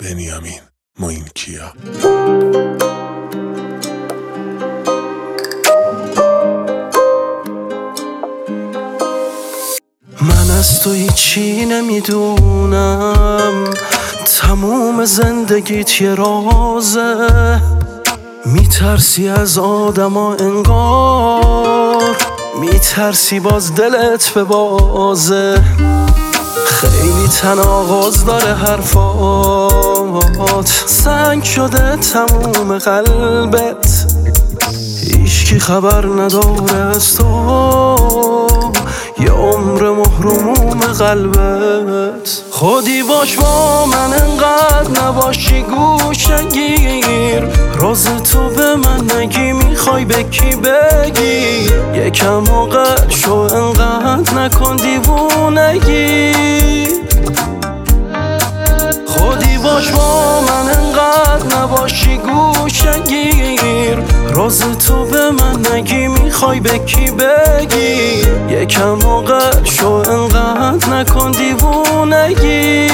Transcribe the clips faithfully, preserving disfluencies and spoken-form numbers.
بنیامین موینکیا. من از تو هیچی نمیدونم، تموم زندگیت یه رازه. میترسی از آدما انگار، میترسی باز دلت به بازه. خیلی تناقض داره حرفات، سنگ شده تموم قلبت. هیچکی خبر نداره از تو، یه عمر محروم قلبت. خودی باش با من انقدر نباشی گوشه گیر، راز تو به من نگی میخوای به کی بگی. یکم موقع شو انقدر نکن دیوونگی. خودی باش با من انقدر نباشی گوشه گیر، راز تو به من نگی میخوای به کی بگی. یکم موقع شو انقدر نکن دیوونگی.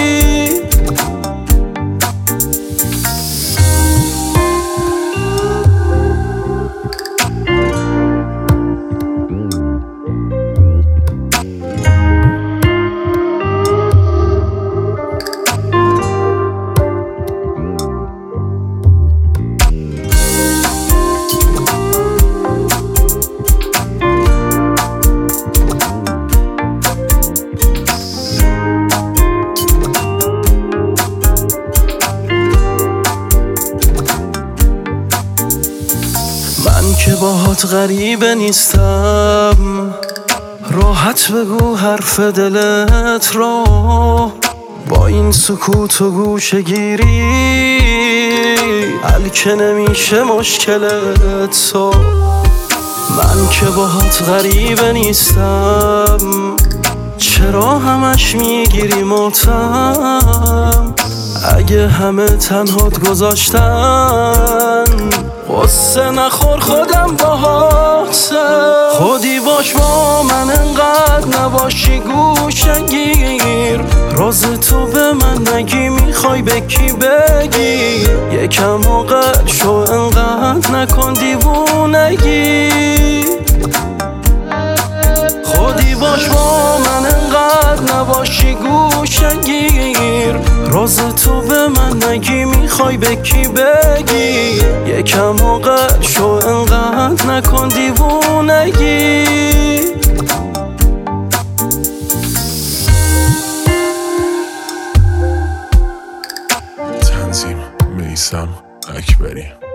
من که باهات غریبه نیستم، راحت بگو حرف دلت رو. با این سکوت و گوشه گیری حل که نمیشه مشکلت تو. من که باهات غریبه نیستم، چرا همش میگیری ماتم؟ اگه همه تنهات گذاشتن قصه نخور خودم باهاتم. خودی باش با من انقدر نباشی گوشه گیر، راز تو به من نگی میخوای به کی بگی. یکم موقع شو انقدر نکن دیوونگی. خودی باش با من انقدر نباشی گوشه گیر، راز تو به من نگی میخوای به کی بگی. یکم موقع شو انقدر نکن دیوونگی. تنظیم میثم اکبری.